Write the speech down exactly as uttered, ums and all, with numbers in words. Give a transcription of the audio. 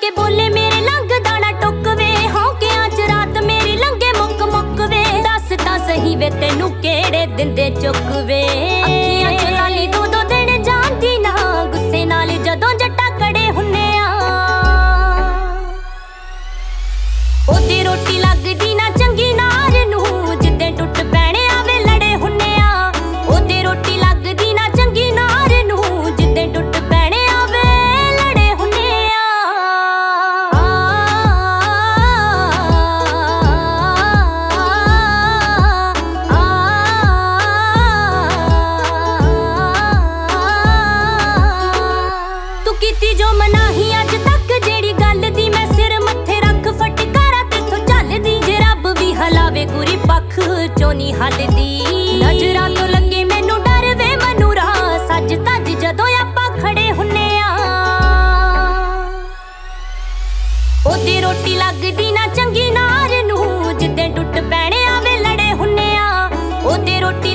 के बोले मेरे लंघदा ना टुक वे, हौंकियां च रात मेरी लंघे मुक मुक वे। दस तां सही वे तैनू केड़े दिंदे चुक वे, अखियां च लाली दो दो दिन जांदी ना, गुस्से नाल जदों जट्टा कड़े हुन्ने आ। ओदी रोटी लगदी ना चंगी नार नू, जिद्दे टुट पैणे आवे लड़े हुन्ने आ। ओदी रोटी लगदी ना चंगी नार नू, जिद्दे टुट पैणे आवे लड़े हुन्ने आ। तू कीती जो मनाही अज तक जेड़ी गल दी, मैं सिर मत्थे रख फटकारा तेथों झलदी। जे रब भी हलावे गुरी पख चों नी हलदी, नजरां तो लगे मैनू डर वे मनूरा, सज धज जदों आपां खड़े हुन्ने आ। ओदी रोटी लगदी ना चंगी नार नू, जिद्दे टुट पैणे आवे लड़े हुन्ने आ। ओदी रोटी